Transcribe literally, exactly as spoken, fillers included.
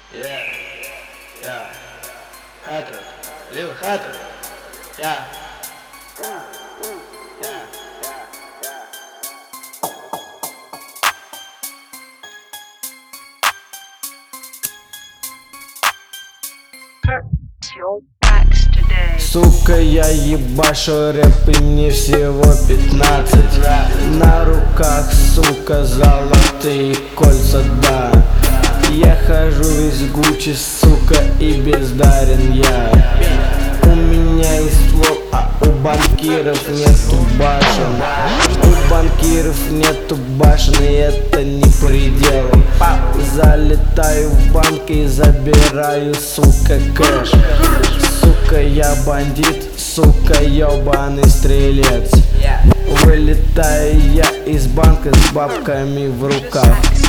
Yeah, yeah, Hatred, Lil Hatred, yeah. Сука, я ебашу рэп, и мне всего пятнадцать. На руках, сука, золотые кольца, да. Я хожу весь Гуччи, сука, и бездарен я. У меня есть ствол, а у банкиров нету башен. У банкиров нету башен, и это не предел. Залетаю в банк и забираю, сука, кэш. Сука, я бандит, сука, ёбаный стрелец. Вылетаю я из банка с бабками в руках.